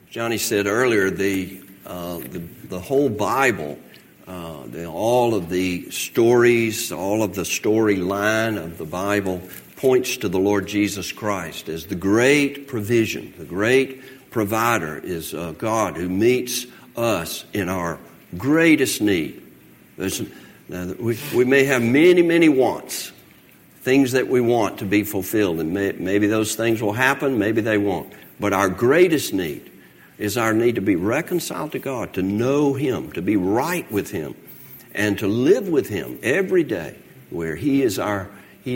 Johnny said earlier, the whole Bible, all of the stories, all of the storyline of the Bible points to the Lord Jesus Christ as the great provision, the great provider is God who meets us in our greatest need. We may have many, many wants, things that we want to be fulfilled, and maybe those things will happen, maybe they won't. But our greatest need is our need to be reconciled to God, to know Him, to be right with Him, and to live with Him every day, where He is our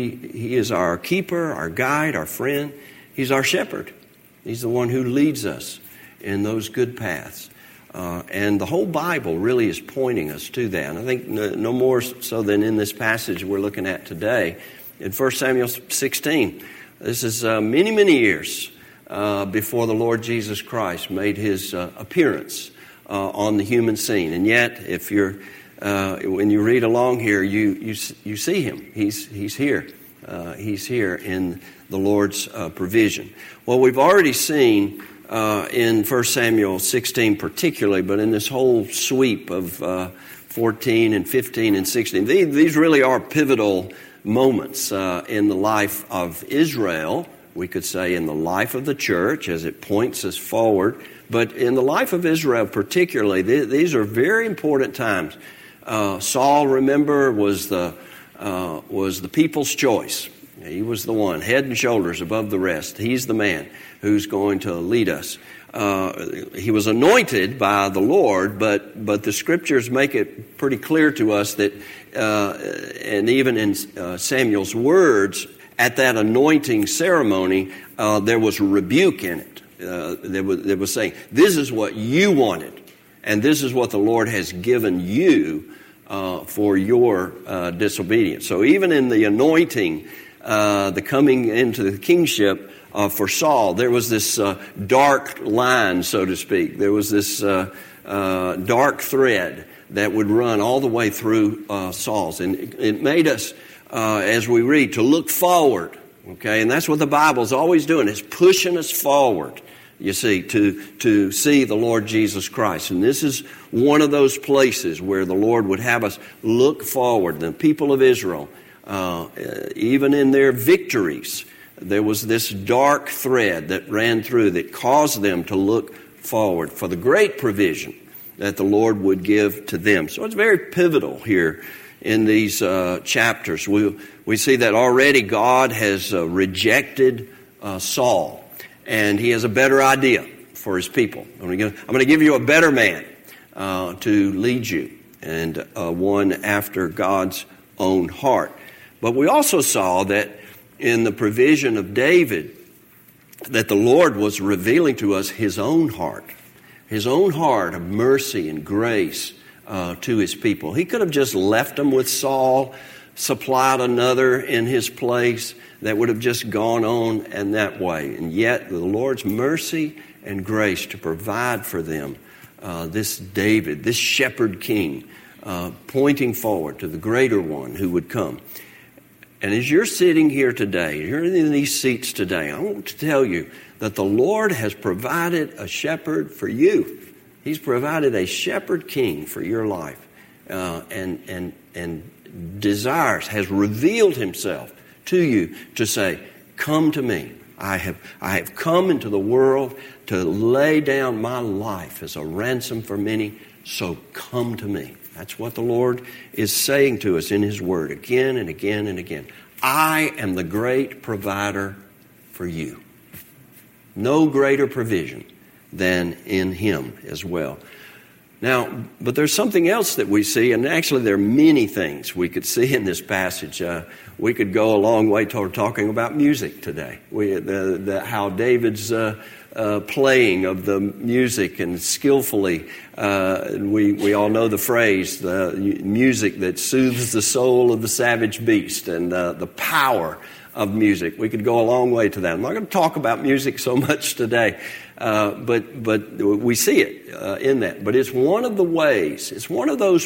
keeper, our guide, our friend. He's our shepherd. He's the one who leads us in those good paths. And the whole Bible really is pointing us to that. And I think no more so than in this passage we're looking at today. In 1 Samuel 16, this is many, many years before the Lord Jesus Christ made His appearance on the human scene. And yet, if you're when you read along here, you see Him. He's here. He's here in the Lord's provision. Well, we've already seen in 1 Samuel 16 particularly, but in this whole sweep of 14 and 15 and 16, these really are pivotal moments in the life of Israel. We could say in the life of the church as it points us forward. But in the life of Israel particularly, these are very important times. Saul, remember, was the people's choice. He was the one, head and shoulders above the rest. He's the man who's going to lead us. He was anointed by the Lord, but the Scriptures make it pretty clear to us that, and even in Samuel's words, at that anointing ceremony, there was a rebuke in it. There was saying, this is what you wanted, and this is what the Lord has given you for your disobedience. So even in the anointing, the coming into the kingship for Saul, there was this dark line, so to speak. There was this dark thread that would run all the way through Saul's. And it made us, as we read, to look forward. Okay, and that's what the Bible's always doing. It's pushing us forward, you see, to see the Lord Jesus Christ. And this is one of those places where the Lord would have us look forward. The people of Israel, even in their victories, there was this dark thread that ran through that caused them to look forward for the great provision that the Lord would give to them. So it's very pivotal here in these chapters. We see that already God has rejected Saul, and He has a better idea for His people. I'm going to give you a better man to lead you, and one after God's own heart. But we also saw that in the provision of David, that the Lord was revealing to us His own heart of mercy and grace to His people. He could have just left them with Saul, supplied another in his place that would have just gone on in that way. And yet the Lord's mercy and grace to provide for them this David, this shepherd king, pointing forward to the greater one who would come. And as you're sitting here today, you're in these seats today, I want to tell you that the Lord has provided a shepherd for you. He's provided a shepherd king for your life, and desires, has revealed Himself to you to say, come to me. I have come into the world to lay down my life as a ransom for many, so come to me. That's what the Lord is saying to us in His Word again and again and again. I am the great provider for you. No greater provision than in Him as well. Now, but there's something else that we see, and actually there are many things we could see in this passage. We could go a long way toward talking about music today. How David's playing of the music and skillfully, we all know the phrase, the music that soothes the soul of the savage beast, and the power of music. We could go a long way to that. I'm not going to talk about music so much today, but we see it in that. But it's one of the ways, it's one of those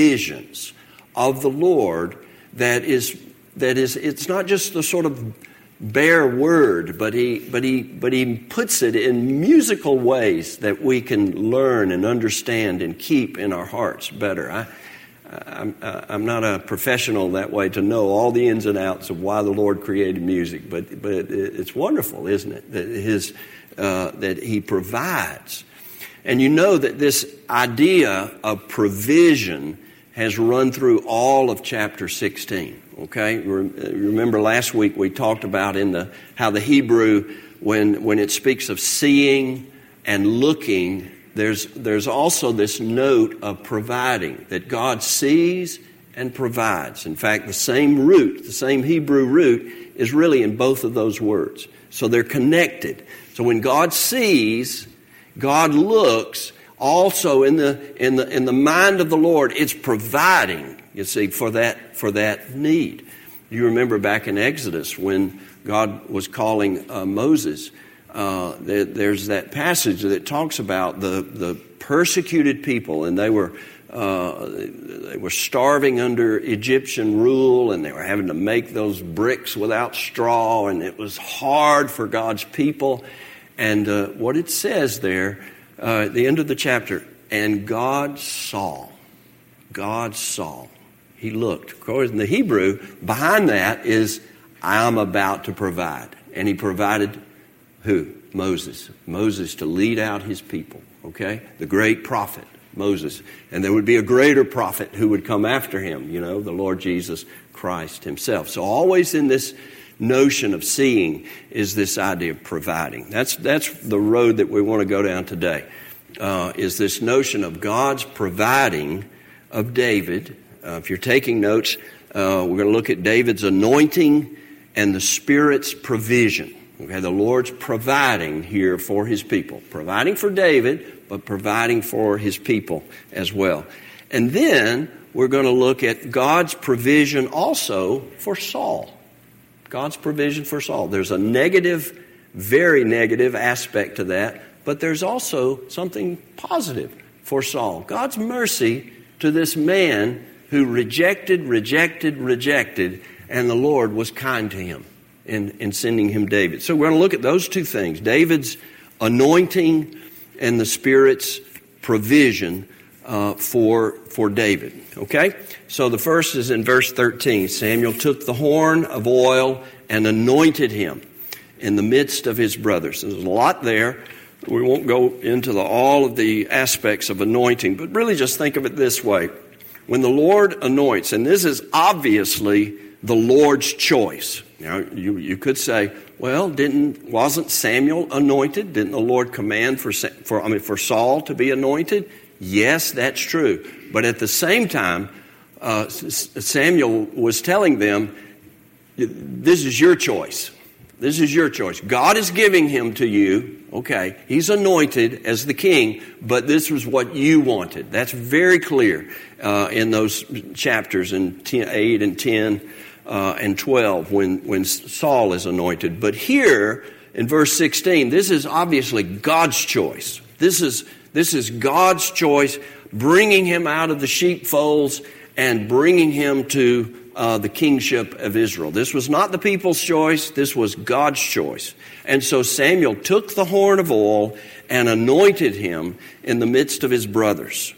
provisions of the Lord that is it's not just the sort of bare word, but he puts it in musical ways that we can learn and understand and keep in our hearts better. I'm not a professional that way to know all the ins and outs of why the Lord created music, but it's wonderful, isn't it? That He provides. And you know that this idea of provision has run through all of chapter 16. Okay, remember last week we talked about how the Hebrew, when it speaks of seeing and looking, there's also this note of providing, that God sees and provides. In fact, the same Hebrew root is really in both of those words. So they're connected. So when God sees, God looks. Also in the mind of the Lord, it's providing, you see, for that need. You remember back in Exodus when God was calling Moses, there's that passage that talks about the persecuted people, and they were starving under Egyptian rule, and they were having to make those bricks without straw, and it was hard for God's people. And what it says there, at the end of the chapter, and God saw. He looked. Of course, in the Hebrew, behind that is, I'm about to provide. And He provided who? Moses. Moses to lead out His people, okay? The great prophet, Moses. And there would be a greater prophet who would come after him, the Lord Jesus Christ Himself. So always in this notion of seeing is this idea of providing. That's the road that we want to go down today, is this notion of God's providing of David. If you're taking notes, we're going to look at David's anointing and the Spirit's provision. Okay, the Lord's providing here for His people. Providing for David, but providing for His people as well. And then we're going to look at God's provision also for Saul. God's provision for Saul. There's a negative, very negative aspect to that, but there's also something positive for Saul. God's mercy to this man who rejected, and the Lord was kind to him in sending him David. So we're going to look at those two things, David's anointing and the Spirit's provision for David. Okay? So the first is in verse 13. Samuel took the horn of oil and anointed him in the midst of his brothers. There's a lot there. We won't go into all of the aspects of anointing, but really just think of it this way. When the Lord anoints, and this is obviously the Lord's choice. You could say, well, wasn't Samuel anointed? Didn't the Lord command for Saul to be anointed? Yes, that's true. But at the same time, Samuel was telling them, this is your choice. This is your choice. God is giving him to you. Okay, he's anointed as the king, but this was what you wanted. That's very clear in those chapters in 8 and 10 and 12 when Saul is anointed. But here in verse 16, this is obviously God's choice. This is God's choice, bringing him out of the sheepfolds and bringing him to the kingship of Israel. This was not the people's choice. This was God's choice. And so Samuel took the horn of oil and anointed him in the midst of his brothers.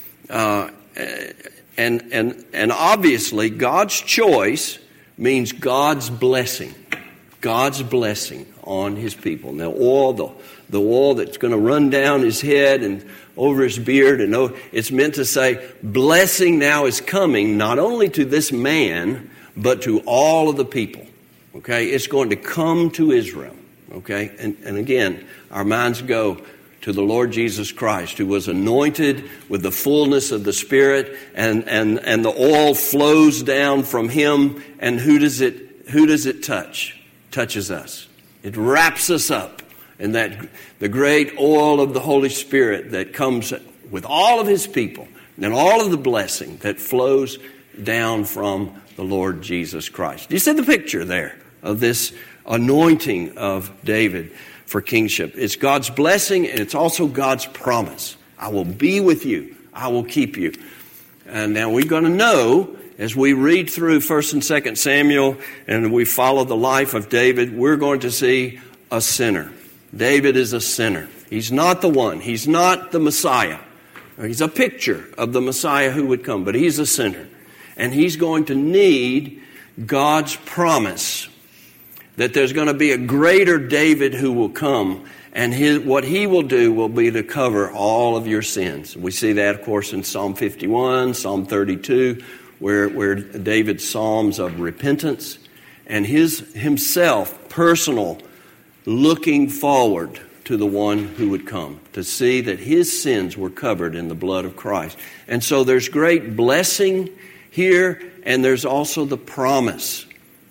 And obviously God's choice means God's blessing. God's blessing on his people. Now the oil that's going to run down his head and over his beard, and it's meant to say, blessing now is coming not only to this man, but to all of the people. Okay, it's going to come to Israel. Okay, and again, our minds go to the Lord Jesus Christ, who was anointed with the fullness of the Spirit, and the oil flows down from him, and who does it touch? Touches us. It wraps us up in that the great oil of the Holy Spirit that comes with all of his people, and all of the blessing that flows down from the Lord Jesus Christ. You see the picture there of this anointing of David for kingship. It's God's blessing, and it's also God's promise. I will be with you. I will keep you. And now we're going to know as we read through 1st and 2nd Samuel and we follow the life of David, we're going to see a sinner. David is a sinner. He's not the one. He's not the Messiah. He's a picture of the Messiah who would come, but he's a sinner. And he's going to need God's promise that there's going to be a greater David who will come, and what he will do will be to cover all of your sins. We see that, of course, in Psalm 51, Psalm 32, where David's psalms of repentance and himself, personal, looking forward to the one who would come, to see that his sins were covered in the blood of Christ. And so there's great blessing here, and there's also the promise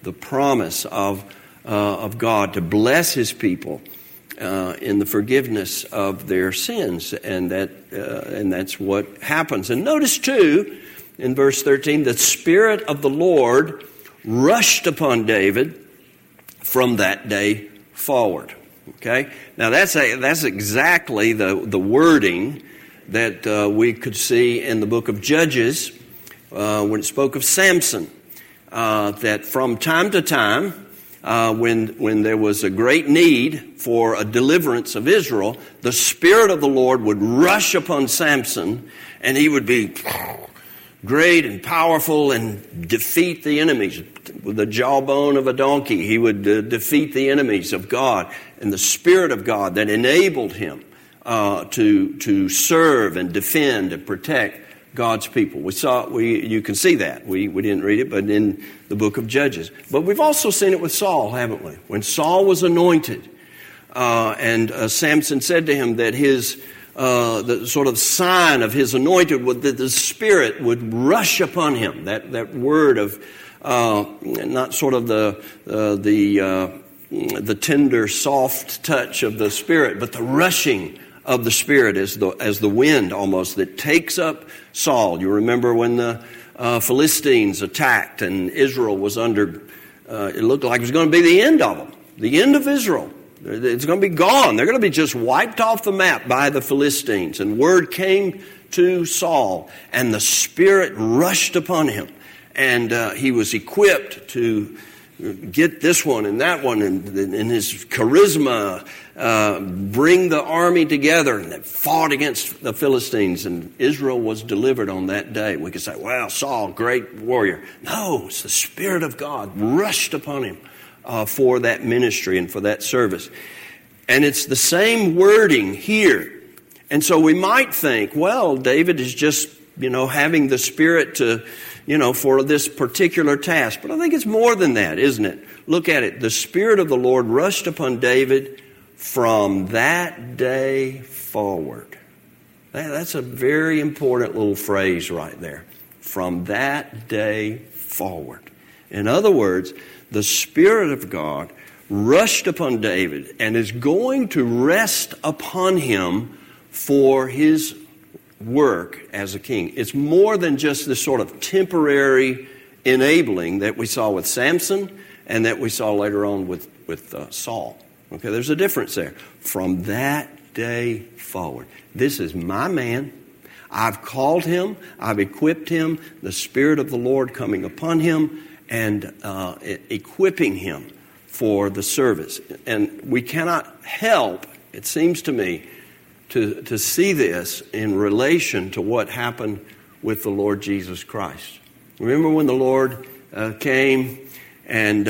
of God to bless his people in the forgiveness of their sins, and that's what happens. And notice too, in verse 13, the Spirit of the Lord rushed upon David from that day forward. Okay, now that's exactly the wording that we could see in the book of Judges when it spoke of Samson. That from time to time, when there was a great need for a deliverance of Israel, the Spirit of the Lord would rush upon Samson, and he would be great and powerful and defeat the enemies. With the jawbone of a donkey, he would defeat the enemies of God. And the Spirit of God that enabled him to serve and defend and protect God's people. You can see that. We didn't read it, but in the book of Judges. But we've also seen it with Saul, haven't we? When Saul was anointed, and Samson said to him that the sort of sign of his anointed was that the Spirit would rush upon him. That word of not sort of the tender, soft touch of the Spirit, but the rushing of the Spirit as the wind almost that takes up Saul. You remember when the Philistines attacked and Israel was under, it looked like it was going to be the end of them, the end of Israel. It's going to be gone. They're going to be just wiped off the map by the Philistines. And word came to Saul, and the Spirit rushed upon him. And he was equipped to get this one and that one, and his charisma bring the army together, and they fought against the Philistines, and Israel was delivered on that day. We could say, well, Saul, great warrior. No, it's the Spirit of God rushed upon him for that ministry and for that service. And it's the same wording here. And so we might think, well, David is just, having the Spirit to, for this particular task. But I think it's more than that, isn't it? Look at it. The Spirit of the Lord rushed upon David from that day forward. That's a very important little phrase right there. From that day forward. In other words, the Spirit of God rushed upon David and is going to rest upon him for his work as a king. It's more than just this sort of temporary enabling that we saw with Samson and that we saw later on with Saul. Okay, there's a difference there. From that day forward, this is my man. I've called him. I've equipped him. The Spirit of the Lord coming upon him and equipping him for the service. And we cannot help, it seems to me, to see this in relation to what happened with the Lord Jesus Christ. Remember when the Lord came and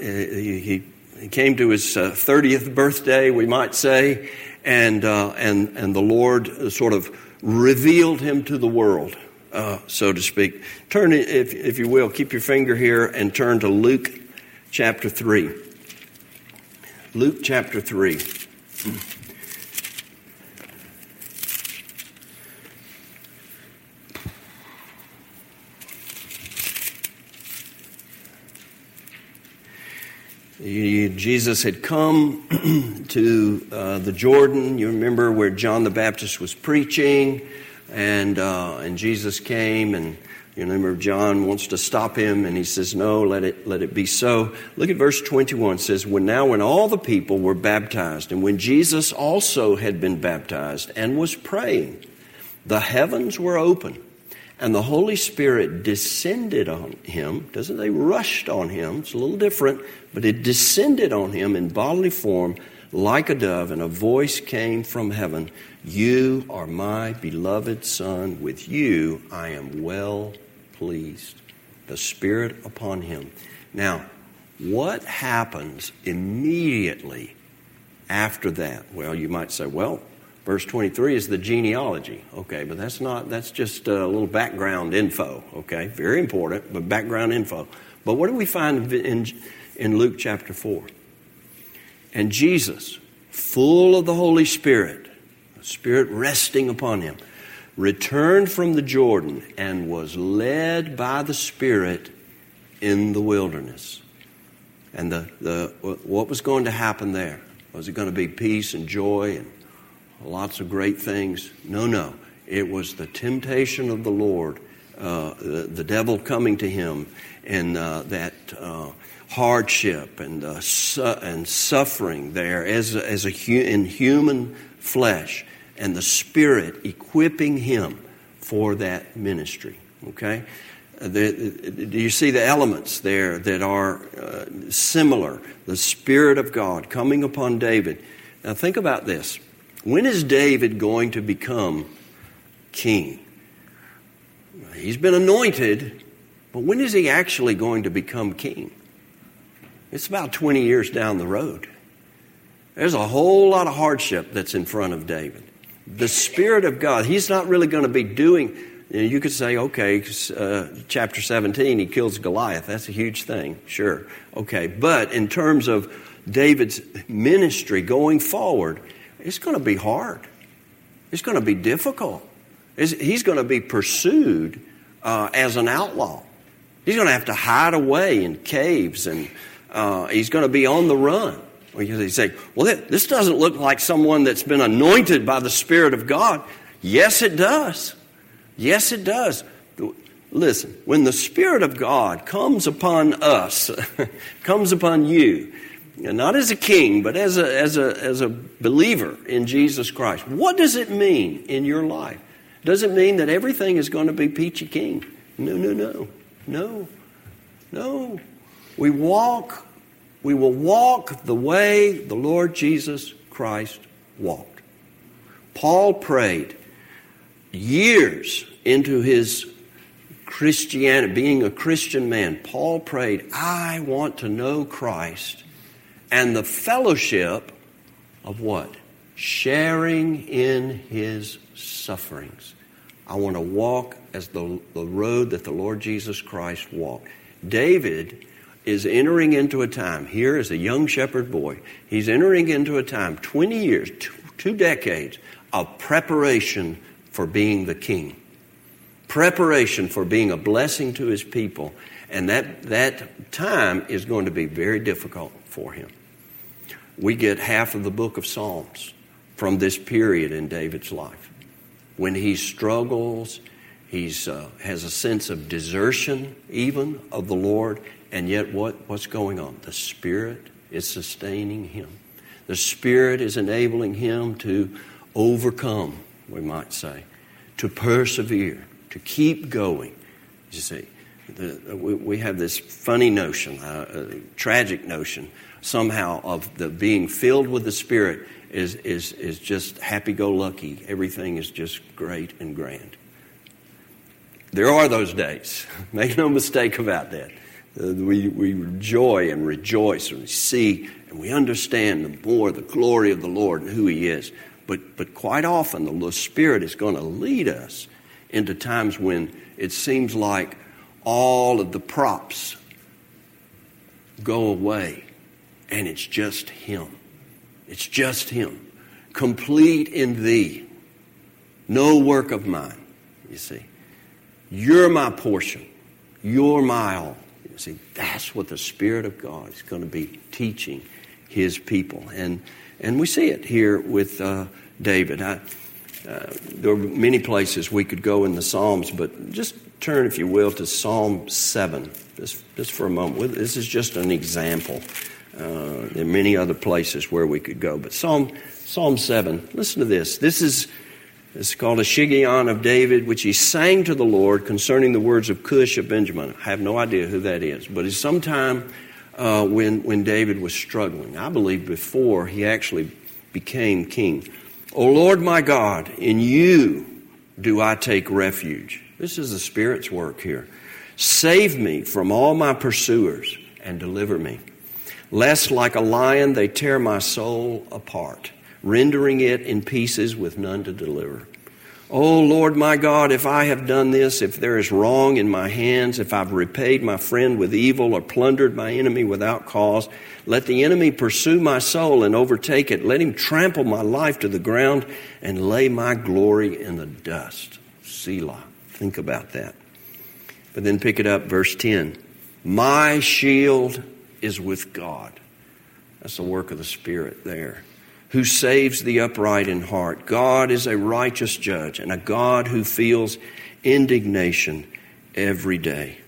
he came to his 30th birthday, we might say, and the Lord sort of revealed him to the world, so to speak. Turn, if you will, keep your finger here and turn to Luke chapter 3. Luke chapter 3. Jesus had come to the Jordan. You remember where John the Baptist was preaching, and Jesus came, and you remember John wants to stop him, and he says, "No, let it be so." Look at verse 21. It says, when all the people were baptized, and when Jesus also had been baptized and was praying, the heavens were open, And the Holy Spirit descended on him. Doesn't they rushed on him? It's a little different, but it descended on him in bodily form like a dove, and a voice came from heaven. You are my beloved Son. With you I am well pleased. The Spirit upon him. Now, what happens immediately after that? Well, you might say, well, verse 23 is the genealogy. Okay, but that's just a little background info. Okay, very important, but background info. But what do we find in Luke chapter 4? And Jesus, full of the Holy Spirit, the Spirit resting upon him, returned from the Jordan and was led by the Spirit in the wilderness. And what was going to happen there? Was it going to be peace and joy and lots of great things? No. It was the temptation of the Lord, the devil coming to him, and that hardship and suffering there in human flesh, and the Spirit equipping him for that ministry. Okay? Do you see the elements there that are similar? The Spirit of God coming upon David. Now think about this. When is David going to become king? He's been anointed, but when is he actually going to become king? It's about 20 years down the road. There's a whole lot of hardship that's in front of David. The Spirit of God, he's not really going to be doing... You could say, okay, chapter 17, he kills Goliath. That's a huge thing, sure. Okay, but in terms of David's ministry going forward, it's going to be hard. It's going to be difficult. He's going to be pursued as an outlaw. He's going to have to hide away in caves, and he's going to be on the run. You say, well, this doesn't look like someone that's been anointed by the Spirit of God. Yes, it does. Yes, it does. Listen, when the Spirit of God comes upon us, comes upon you, not as a king, but as a believer in Jesus Christ, what does it mean in your life? Does it mean that everything is going to be peachy keen? No. We will walk the way the Lord Jesus Christ walked. Paul prayed years into his Christianity, being a Christian man. Paul prayed, I want to know Christ and the fellowship of what? Sharing in his sufferings. I want to walk as the road that the Lord Jesus Christ walked. David is entering into a time, here as a young shepherd boy, he's entering into a time, 20 years, 2 decades of preparation for being the king. Preparation for being a blessing to his people. And that time is going to be very difficult for him. We get half of the book of Psalms from this period in David's life. When he struggles, he has a sense of desertion even of the Lord. And yet what's going on? The Spirit is sustaining him. The Spirit is enabling him to overcome, we might say, to persevere, to keep going. You see, we have this funny notion, a tragic notion, somehow of the being filled with the Spirit is just happy-go-lucky. Everything is just great and grand. There are those days. Make no mistake about that. We enjoy and rejoice and we see and we understand more the glory of the Lord and who He is. But quite often the Spirit is going to lead us into times when it seems like all of the props go away and it's just Him. It's just Him. Complete in Thee. No work of mine, you see. You're my portion. You're my all. You see, that's what the Spirit of God is going to be teaching His people. And we see it here with David. There are many places we could go in the Psalms, but just turn, if you will, to Psalm 7, just for a moment. This is just an example. There are many other places where we could go, but Psalm 7, listen to this. This is It's called a Shiggaion of David, which he sang to the Lord concerning the words of Cush of Benjamin. I have no idea who that is, but it's sometime when David was struggling. I believe before he actually became king. O Lord my God, in you do I take refuge. This is the Spirit's work here. Save me from all my pursuers and deliver me, lest like a lion they tear my soul apart, rendering it in pieces with none to deliver. O Lord my God, if I have done this, if there is wrong in my hands, if I've repaid my friend with evil or plundered my enemy without cause, let the enemy pursue my soul and overtake it. Let him trample my life to the ground and lay my glory in the dust. Selah. Think about that. But then pick it up, verse 10. My shield is with God. That's the work of the Spirit there. Who saves the upright in heart. God is a righteous judge and a God who feels indignation every day.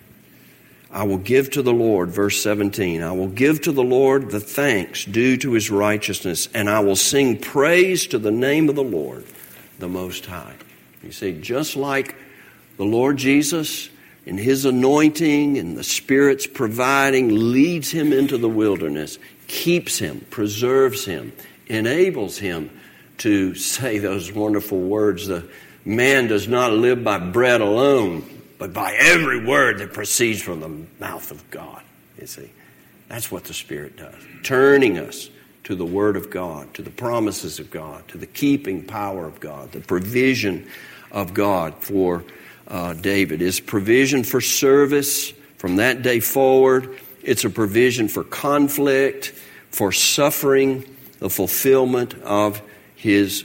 I will give to the Lord, verse 17, I will give to the Lord the thanks due to his righteousness, and I will sing praise to the name of the Lord, the Most High. You see, just like the Lord Jesus in his anointing and the Spirit's providing leads him into the wilderness, keeps him, preserves him, enables him to say those wonderful words, the man does not live by bread alone, but by every word that proceeds from the mouth of God. You see, that's what the Spirit does, turning us to the Word of God, to the promises of God, to the keeping power of God, the provision of God for David. His provision for service from that day forward. It's a provision for conflict, for suffering, the fulfillment of his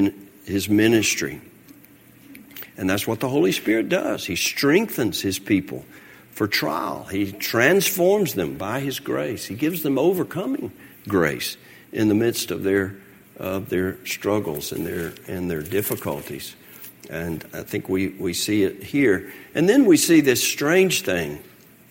ministry. And that's what the Holy Spirit does. He strengthens his people for trial. He transforms them by his grace. He gives them overcoming grace in the midst of their struggles and their difficulties. And I think we see it here. And then we see this strange thing.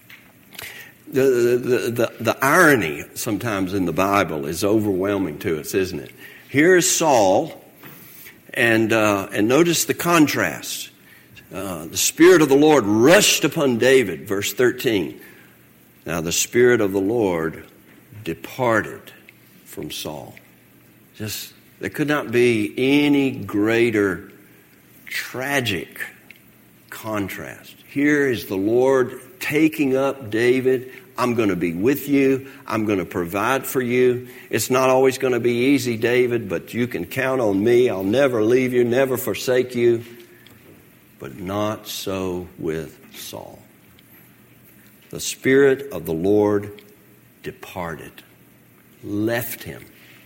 The irony sometimes in the Bible is overwhelming to us, isn't it? Here is Saul, and notice the contrast. The Spirit of the Lord rushed upon David, verse 13. Now the Spirit of the Lord departed from Saul. There could not be any greater tragic contrast. Here is the Lord taking up David. I'm going to be with you. I'm going to provide for you. It's not always going to be easy, David, but you can count on me. I'll never leave you, never forsake you. But not so with Saul. The Spirit of the Lord departed, left him.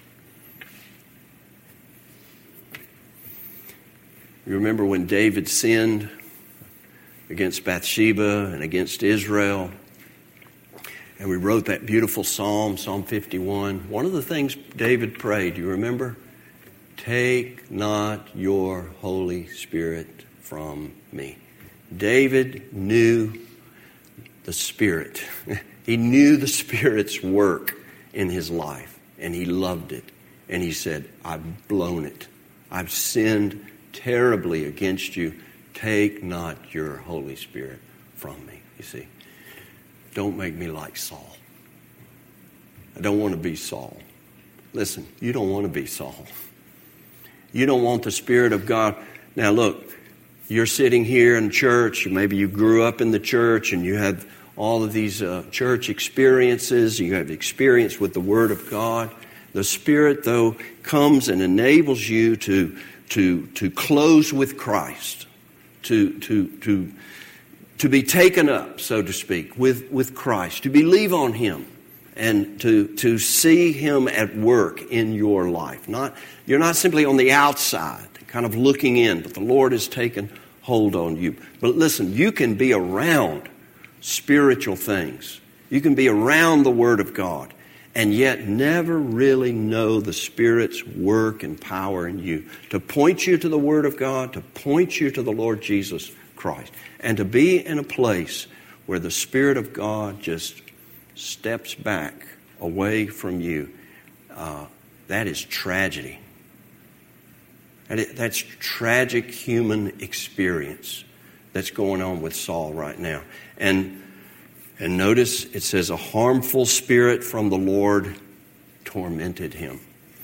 You remember when David sinned against Bathsheba and against Israel, and we wrote that beautiful psalm, Psalm 51. One of the things David prayed, you remember? Take not your Holy Spirit from me. David knew the Spirit. He knew the Spirit's work in his life, and he loved it. And he said, I've blown it. I've sinned terribly against you. Take not your Holy Spirit from me. You see, don't make me like Saul. I don't want to be Saul. Listen, you don't want to be Saul. You don't want the Spirit of God. Now look, you're sitting here in church. Maybe you grew up in the church and you have all of these church experiences. You have experience with the Word of God. The Spirit, though, comes and enables you to close with Christ, to be taken up, so to speak, with Christ, to believe on Him, and to see Him at work in your life. You're not simply on the outside, kind of looking in, but the Lord has taken hold on you. But listen, you can be around spiritual things. You can be around the Word of God, and yet never really know the Spirit's work and power in you to point you to the Word of God, to point you to the Lord Jesus Christ, and to be in a place where the Spirit of God just steps back away from you. That is tragedy. And that's tragic human experience that's going on with Saul right now. And notice it says a harmful spirit from the Lord tormented him.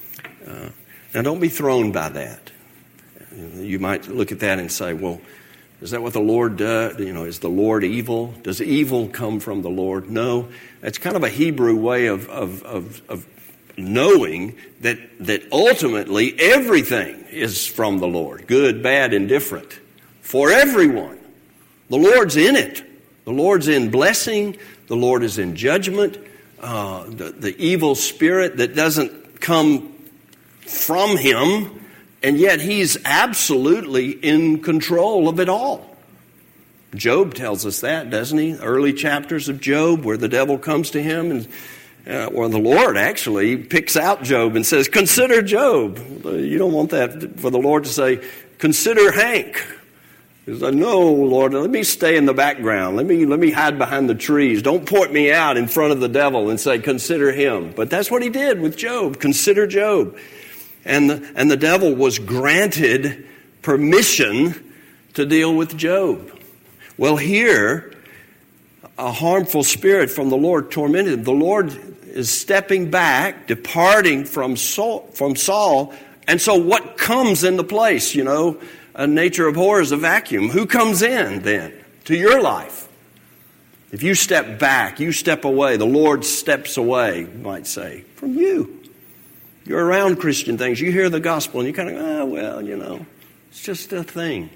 Now don't be thrown by that. You might look at that and say, well, is that what the Lord does? Is the Lord evil? Does evil come from the Lord? No. That's kind of a Hebrew way of knowing that ultimately everything is from the Lord. Good, bad, indifferent. For everyone. The Lord's in it. The Lord's in blessing. The Lord is in judgment. The evil spirit that doesn't come from him, and yet he's absolutely in control of it all. Job tells us that, doesn't he? Early chapters of Job where the devil comes to him and the Lord actually picks out Job and says, consider Job. You don't want that for the Lord to say, consider Hank. He's like, no, Lord, let me stay in the background. Let me hide behind the trees. Don't point me out in front of the devil and say, consider him. But that's what he did with Job. Consider Job. And the devil was granted permission to deal with Job. Well, here, a harmful spirit from the Lord tormented him. The Lord is stepping back, departing from Saul. And so what comes into place? A nature of horror is a vacuum. Who comes in then to your life? If you step back, you step away, the Lord steps away, you might say, from you. You're around Christian things. You hear the gospel and you kind of, it's just a thing.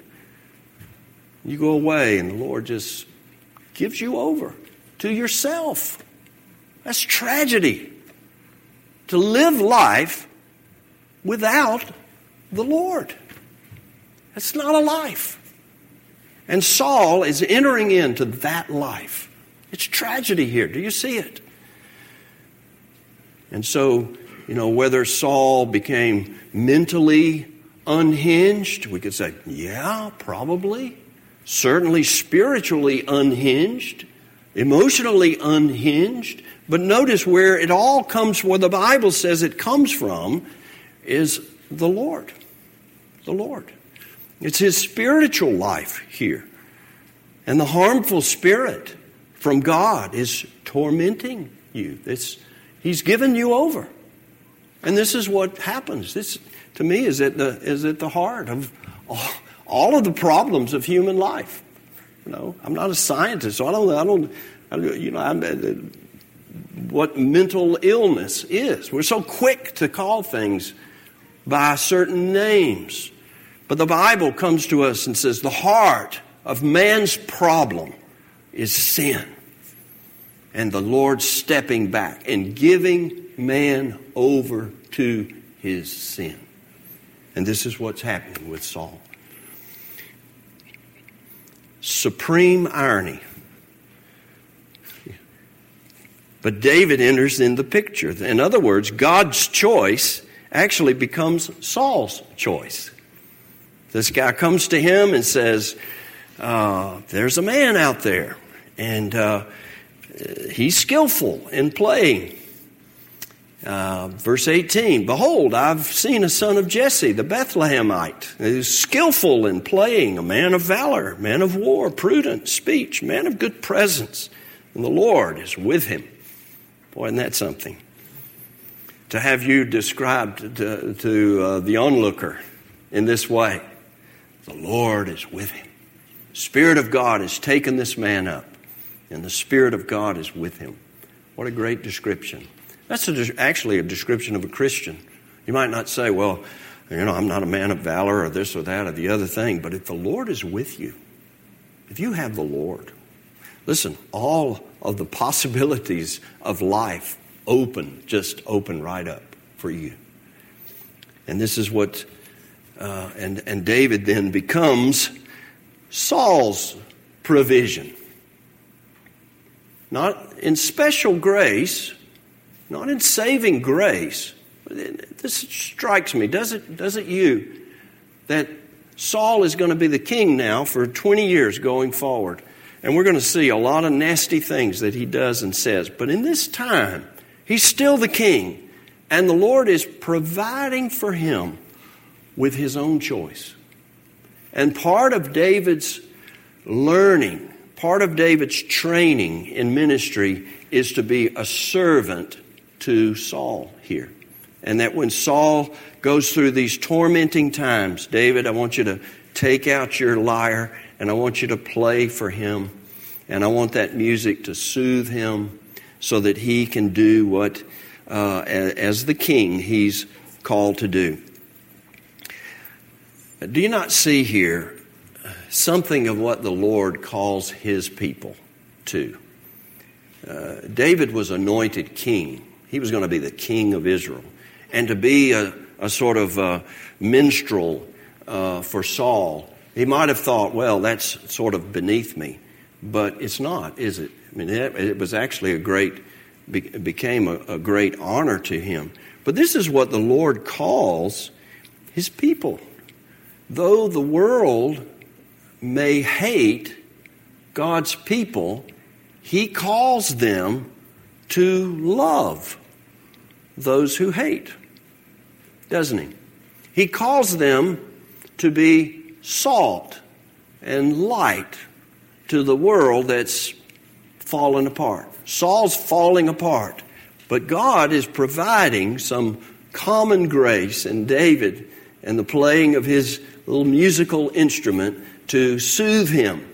You go away and the Lord just gives you over to yourself. That's tragedy. To live life without the Lord. That's not a life. And Saul is entering into that life. It's tragedy here. Do you see it? And so, whether Saul became mentally unhinged, we could say, yeah, probably. Certainly spiritually unhinged, emotionally unhinged. But notice where it all comes, where the Bible says it comes from, is the Lord. The Lord. It's his spiritual life here. And the harmful spirit from God is tormenting you. He's given you over. And this is what happens. This, to me, is at the heart of all of the problems of human life. I'm not a scientist, so I don't what mental illness is. We're so quick to call things by certain names. But the Bible comes to us and says the heart of man's problem is sin. And the Lord stepping back and giving man over to his sin. And this is what's happening with Saul. Supreme irony. But David enters in the picture. In other words, God's choice actually becomes Saul's choice. This guy comes to him and says, there's a man out there, and he's skillful in playing. Verse 18, behold, I've seen a son of Jesse, the Bethlehemite, who's skillful in playing, a man of valor, man of war, prudent speech, man of good presence, and the Lord is with him. Boy, isn't that something? To have you described to the onlooker in this way. The Lord is with him. The Spirit of God has taken this man up, and the Spirit of God is with him. What a great description. That's actually a description of a Christian. You might not say, well, I'm not a man of valor or this or that or the other thing, but if the Lord is with you, if you have the Lord, listen, all of the possibilities of life just open right up for you. And this is what, and David then becomes Saul's provision. Not in special grace, not in saving grace. This strikes me, does it you, that Saul is going to be the king now for 20 years going forward. And we're going to see a lot of nasty things that he does and says. But in this time, he's still the king. And the Lord is providing for him with his own choice. And part of David's learning, part of David's training in ministry is to be a servant to Saul here. And that when Saul goes through these tormenting times, David, I want you to take out your lyre and I want you to play for him. And I want that music to soothe him so that he can do what, as the king, he's called to do. Do you not see here something of what the Lord calls his people to? David was anointed king. He was going to be the king of Israel. And to be a sort of minstrel for Saul, he might have thought, well, that's sort of beneath me. But it's not, is it? I mean, it was actually became a great honor to him. But this is what the Lord calls his people. Though the world may hate God's people, he calls them to love those who hate, doesn't he? He calls them to be salt and light to the world that's fallen apart. Saul's falling apart, but God is providing some common grace in David and the playing of his little musical instrument to soothe him.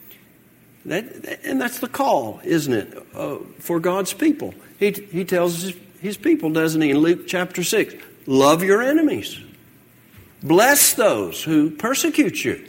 And that's the call, isn't it, for God's people? He tells his people, doesn't he, in Luke chapter 6, love your enemies. Bless those who persecute you.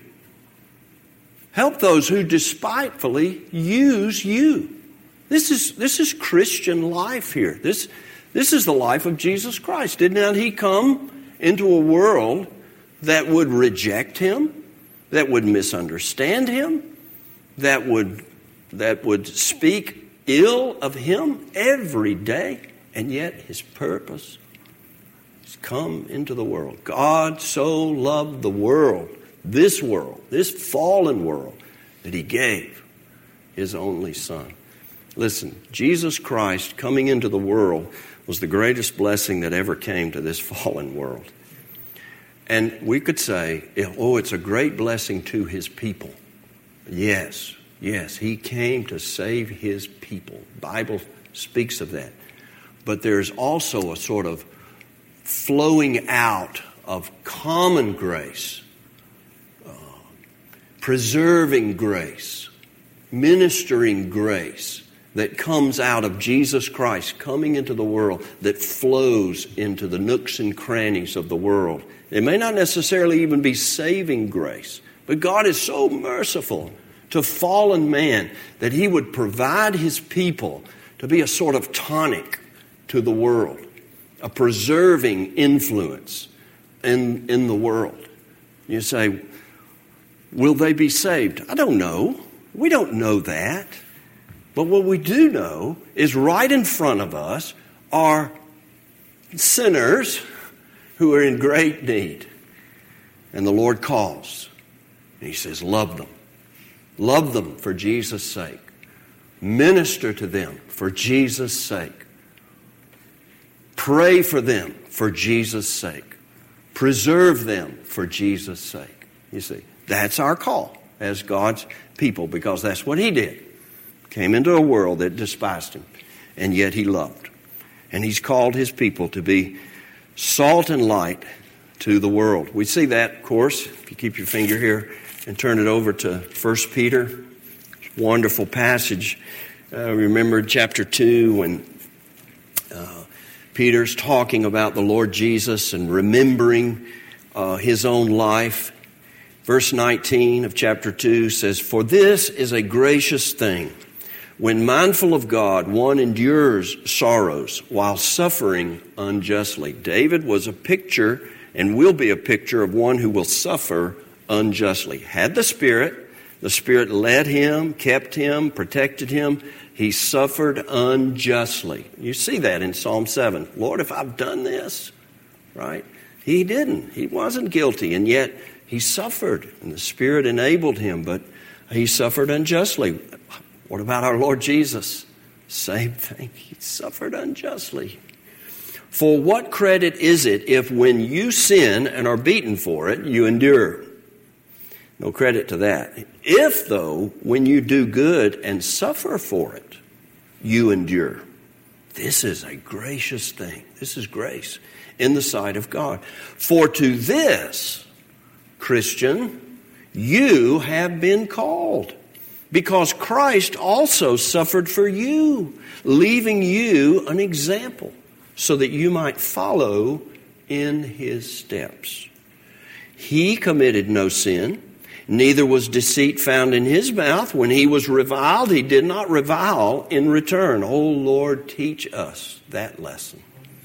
Help those who despitefully use you. This is Christian life here. This is the life of Jesus Christ. Did not he come into a world that would reject him, that would misunderstand him, that would speak ill of him every day, and yet his purpose is come into the world. God so loved the world, this fallen world, that he gave his only Son. Listen, Jesus Christ coming into the world was the greatest blessing that ever came to this fallen world. And we could say, oh, it's a great blessing to his people. Yes, he came to save his people. The Bible speaks of that. But there's also a sort of flowing out of common grace, preserving grace, ministering grace that comes out of Jesus Christ coming into the world, that flows into the nooks and crannies of the world. It may not necessarily even be saving grace, but God is so merciful to fallen man that he would provide his people to be a sort of tonic to the world, a preserving influence in the world. You say, will they be saved? I don't know. We don't know that. But what we do know is right in front of us are sinners who are in great need. And the Lord calls. And he says, love them. Love them for Jesus' sake. Minister to them for Jesus' sake. Pray for them for Jesus' sake. Preserve them for Jesus' sake. You see, that's our call as God's people, because that's what he did. Came into a world that despised him, and yet he loved. And he's called his people to be salt and light to the world. We see that, of course, if you keep your finger here and turn it over to 1 Peter. Wonderful passage. Remember chapter 2 when Peter's talking about the Lord Jesus and remembering his own life. Verse 19 of chapter 2 says, "For this is a gracious thing. When mindful of God, one endures sorrows while suffering unjustly." David was a picture and will be a picture of one who will suffer unjustly. Had the Spirit led him, kept him, protected him. He suffered unjustly. You see that in Psalm 7. Lord, if I've done this, right? He didn't. He wasn't guilty, and yet he suffered, and the Spirit enabled him, but he suffered unjustly. What about our Lord Jesus? Same thing. He suffered unjustly. For what credit is it if when you sin and are beaten for it, you endure? No credit to that. If, though, when you do good and suffer for it, you endure. This is a gracious thing. This is grace in the sight of God. For to this, Christian, you have been called, because Christ also suffered for you, leaving you an example, so that you might follow in his steps. He committed no sin, neither was deceit found in his mouth. When he was reviled, he did not revile in return. Oh, Lord, teach us that lesson.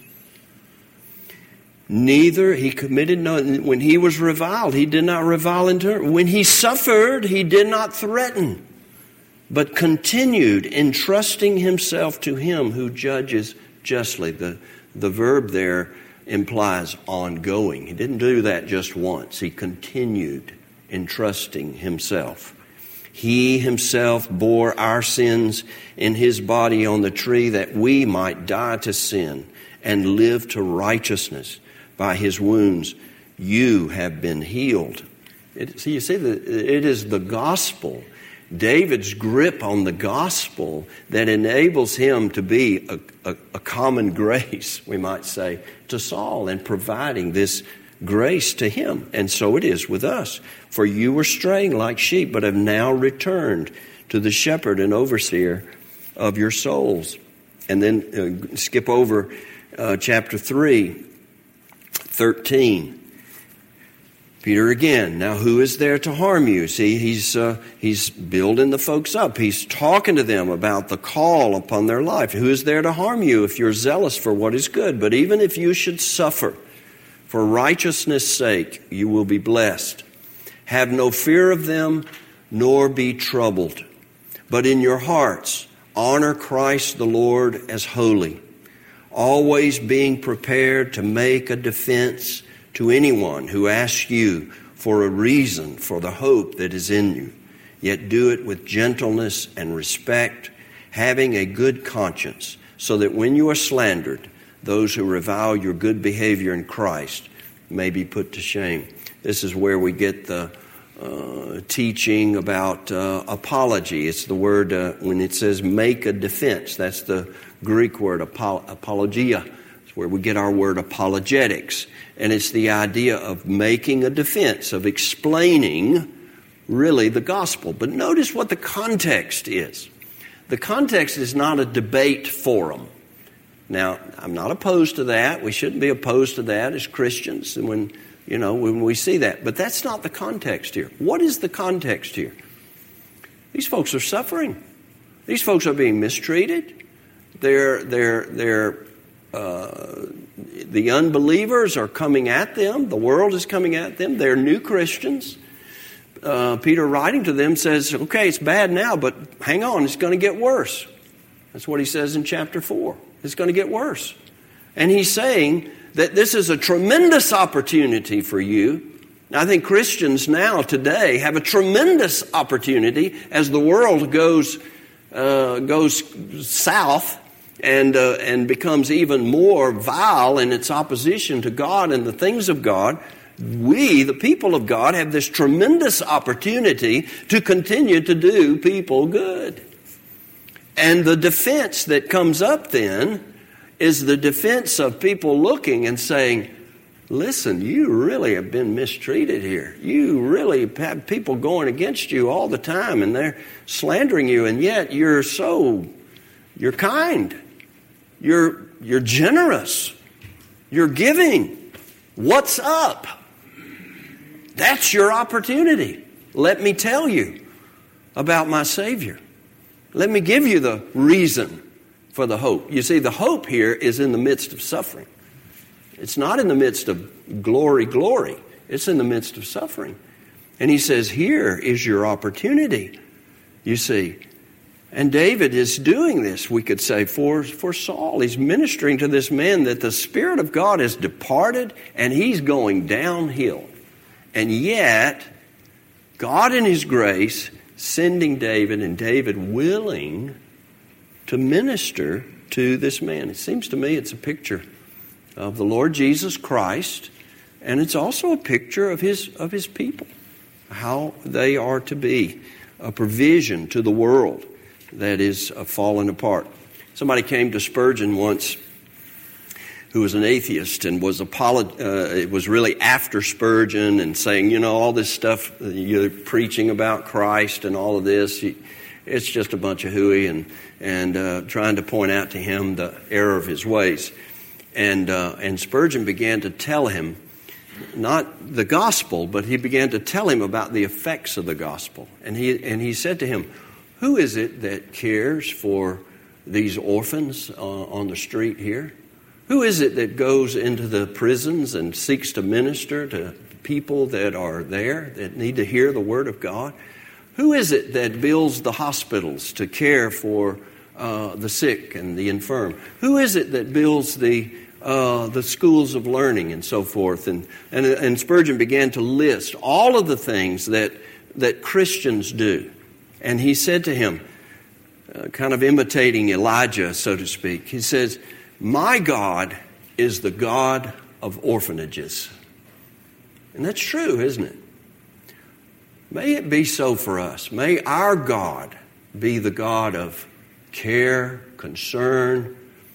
Neither he committed no, when he was reviled, he did not revile in turn. When he suffered, he did not threaten, but continued entrusting himself to him who judges justly. The verb there implies ongoing. He didn't do that just once. He continued entrusting himself. He himself bore our sins in his body on the tree, that we might die to sin and live to righteousness. By his wounds you have been healed. It is the gospel, David's grip on the gospel, that enables him to be a common grace, we might say, to Saul, and providing this grace to him. And so it is with us. For you were straying like sheep, but have now returned to the shepherd and overseer of your souls. And then skip over chapter 3, 13. Peter again, now who is there to harm you? See, he's building the folks up. He's talking to them about the call upon their life. Who is there to harm you if you're zealous for what is good? But even if you should suffer for righteousness' sake, you will be blessed. Have no fear of them, nor be troubled. But in your hearts, honor Christ the Lord as holy, always being prepared to make a defense to anyone who asks you for a reason for the hope that is in you. Yet do it with gentleness and respect, having a good conscience, so that when you are slandered, those who revile your good behavior in Christ may be put to shame. This is where we get the teaching about apology. It's the word, when it says make a defense, that's the Greek word apologia. It's where we get our word apologetics. And it's the idea of making a defense, of explaining really the gospel. But notice what the context is. The context is not a debate forum. Now, I'm not opposed to that. We shouldn't be opposed to that as Christians and when we see that. But that's not the context here. What is the context here? These folks are suffering. These folks are being mistreated. The unbelievers are coming at them. The world is coming at them. They're new Christians. Peter, writing to them, says, okay, it's bad now, but hang on, it's going to get worse. That's what he says in chapter 4. It's going to get worse. And he's saying that this is a tremendous opportunity for you. I think Christians now, today, have a tremendous opportunity as the world goes south and becomes even more vile in its opposition to God and the things of God. We, the people of God, have this tremendous opportunity to continue to do people good. And the defense that comes up then is the defense of people looking and saying, listen, you really have been mistreated here. You really have people going against you all the time, and they're slandering you, and yet you're kind. You're generous. You're giving. What's up? That's your opportunity. Let me tell you about my Savior. Let me give you the reason for the hope. You see, the hope here is in the midst of suffering. It's not in the midst of glory. It's in the midst of suffering. And he says, here is your opportunity, you see. And David is doing this, we could say, for Saul. He's ministering to this man that the Spirit of God has departed and he's going downhill. And yet, God in his grace, sending David, and David willing to minister to this man. It seems to me it's a picture of the Lord Jesus Christ, and it's also a picture of his people, how they are to be a provision to the world that is falling apart. Somebody came to Spurgeon once who was an atheist and was it was really after Spurgeon and saying, all this stuff you're preaching about Christ and all of this, it's just a bunch of hooey, and trying to point out to him the error of his ways. And Spurgeon began to tell him, not the gospel, but he began to tell him about the effects of the gospel. And he said to him, who is it that cares for these orphans on the street here? Who is it that goes into the prisons and seeks to minister to people that are there that need to hear the word of God? Who is it that builds the hospitals to care for the sick and the infirm? Who is it that builds the schools of learning and so forth? And Spurgeon began to list all of the things that Christians do. And he said to him, kind of imitating Elijah, so to speak, he says, my God is the God of orphanages. And that's true, isn't it? May it be so for us. May our God be the God of care, concern,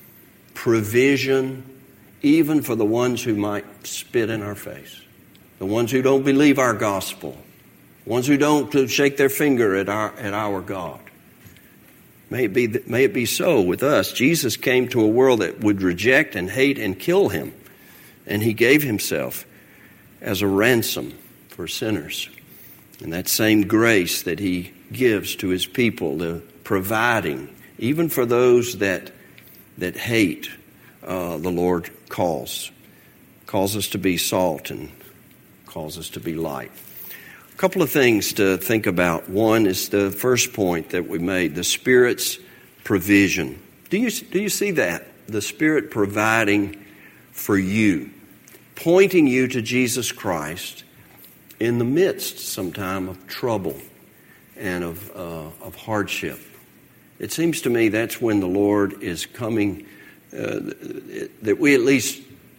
provision, even for the ones who might spit in our face, the ones who don't believe our gospel, ones who don't shake their finger at our God. May it be so with us. Jesus came to a world that would reject and hate and kill him, and he gave himself as a ransom for sinners. And that same grace that he gives to his people, the providing, even for those that hate, the Lord calls us to be salt and calls us to be light. A couple of things to think about. One is the first point that we made, the Spirit's provision. Do you see that? The Spirit providing for you, pointing you to Jesus Christ in the midst sometime of trouble and of hardship. It seems to me that's when the Lord is coming, that we at least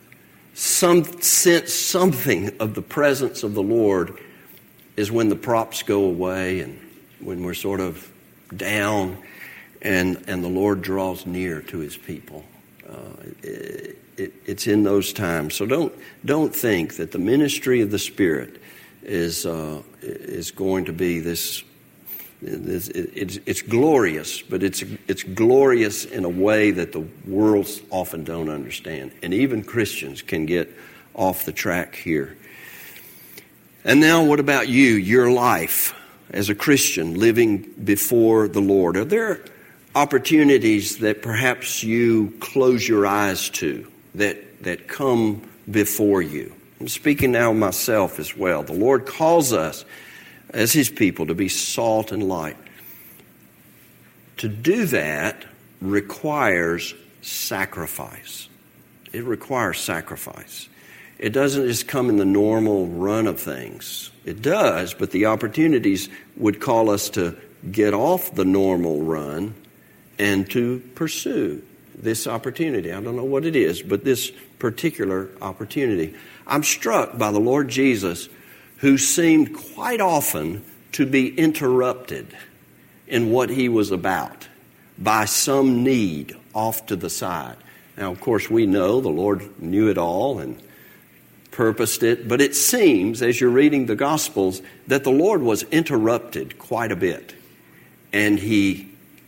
sense something of the presence of the Lord is when the props go away and when we're sort of down and the Lord draws near to his people. It's in those times. So don't think that the ministry of the Spirit is going to be this. It's glorious, but it's glorious in a way that the worlds often don't understand, and even Christians can get off the track here. And now, what about you? Your life as a Christian living before the Lord. Are there opportunities that perhaps you close your eyes to that come before you? I'm speaking now myself as well. The Lord calls us as his people to be salt and light. To do that requires sacrifice. It requires sacrifice. It doesn't just come in the normal run of things. It does, but the opportunities would call us to get off the normal run and to pursue this opportunity. I don't know what it is, but this particular opportunity. I'm struck by the Lord Jesus, who seemed quite often to be interrupted in what he was about by some need off to the side. Now, of course, we know the Lord knew it all and purposed it, but it seems, as you're reading the Gospels, that the Lord was interrupted quite a bit, and he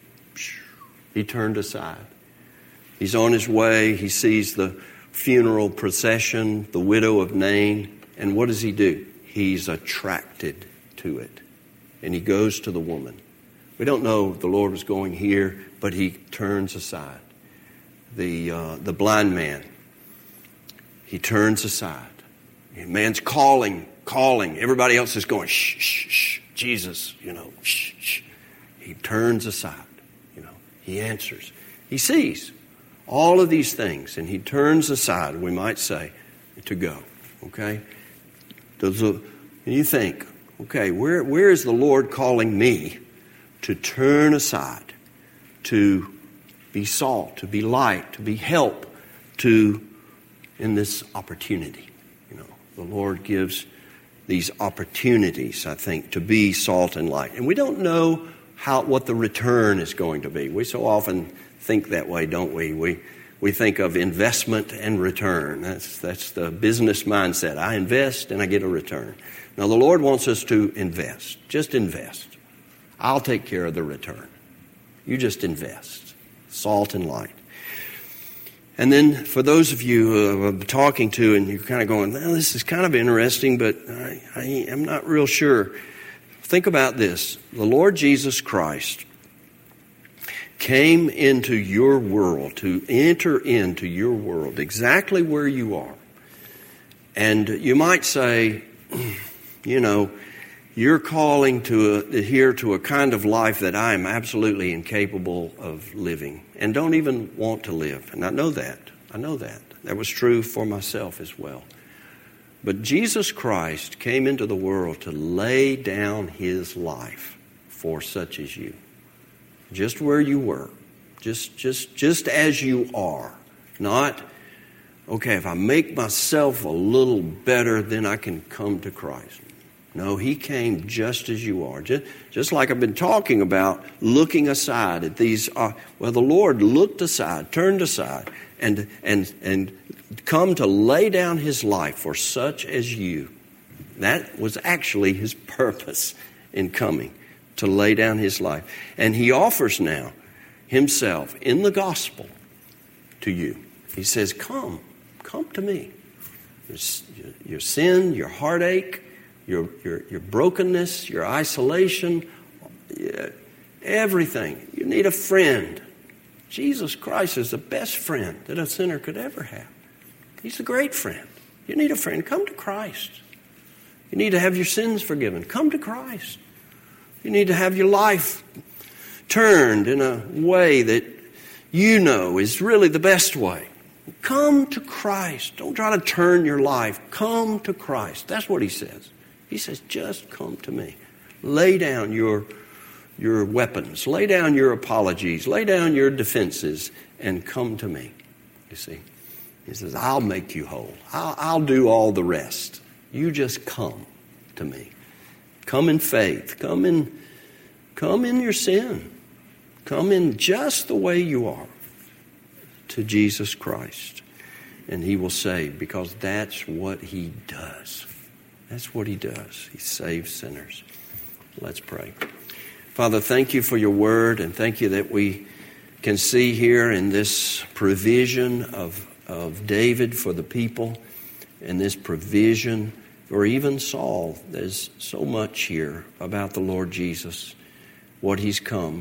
turned aside. He's on his way. He sees the funeral procession, the widow of Nain, and what does he do? He's attracted to it, and he goes to the woman. We don't know if the Lord was going here, but he turns aside. The blind man, he turns aside. The man's calling. Everybody else is going, shh, shh, shh. Jesus, shh, shh. He turns aside. He answers. He sees all of these things, and he turns aside, we might say, to go. Okay? And you think, okay, where is the Lord calling me to turn aside, to be salt, to be light, to be help, to in this opportunity. The Lord gives these opportunities, I think, to be salt and light. And we don't know what the return is going to be. We so often think that way, don't we? We think of investment and return. That's the business mindset. I invest and I get a return. Now, the Lord wants us to invest. Just invest. I'll take care of the return. You just invest. Salt and light. And then for those of you who I'm talking to and you're kind of going, well, this is kind of interesting, but I'm not real sure. Think about this. The Lord Jesus Christ came into your world, to enter into your world, exactly where you are. And you might say, you're calling to adhere to a kind of life that I am absolutely incapable of living and don't even want to live. And I know that. That was true for myself as well. But Jesus Christ came into the world to lay down his life for such as you. Just where you were. Just as you are. Not, okay, if I make myself a little better, then I can come to Christ. No, he came just as you are. Just like I've been talking about, looking aside at these. The Lord looked aside, turned aside, and come to lay down his life for such as you. That was actually his purpose in coming, to lay down his life. And he offers now himself in the gospel to you. He says, come to me. Your sin, your heartache, your brokenness, your isolation, everything. You need a friend. Jesus Christ is the best friend that a sinner could ever have. He's a great friend. You need a friend. Come to Christ. You need to have your sins forgiven. Come to Christ. You need to have your life turned in a way that you know is really the best way. Come to Christ. Don't try to turn your life. Come to Christ. That's what he says. He says, just come to me. Lay down your weapons. Lay down your apologies. Lay down your defenses and come to me. You see, he says, I'll make you whole. I'll do all the rest. You just come to me. Come in faith. Come in your sin. Come in just the way you are to Jesus Christ. And he will save, because that's what he does. That's what he does. He saves sinners. Let's pray. Father, thank you for your word, and thank you that we can see here in this provision of David for the people, and this provision for even Saul. There's so much here about the Lord Jesus, what he's come.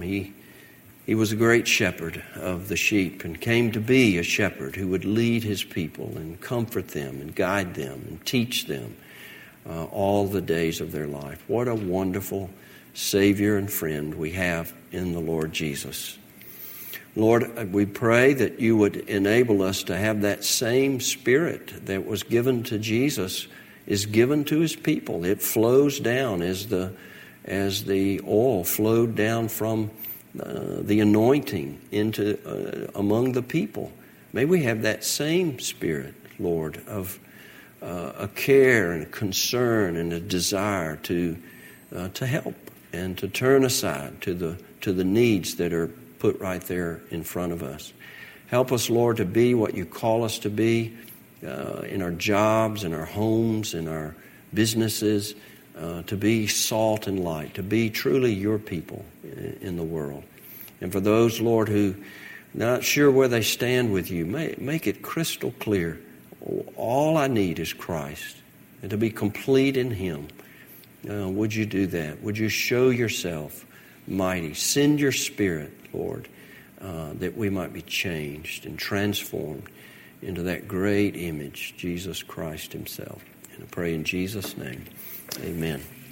He was a great shepherd of the sheep and came to be a shepherd who would lead his people and comfort them and guide them and teach them all the days of their life. What a wonderful Savior and friend we have in the Lord Jesus. Lord, we pray that you would enable us to have that same spirit that was given to Jesus is given to his people. It flows down as the oil flowed down from the anointing into among the people. May we have that same spirit, Lord, of a care and a concern and a desire to help and to turn aside to the needs that are put right there in front of us. Help us, Lord, to be what you call us to be in our jobs, in our homes, in our businesses, to be salt and light, to be truly your people in the world. And for those, Lord, who are not sure where they stand with you, make it crystal clear. All I need is Christ, and to be complete in him. Would you do that? Would you show yourself mighty? Send your Spirit, Lord, that we might be changed and transformed into that great image, Jesus Christ himself. And I pray in Jesus' name, amen.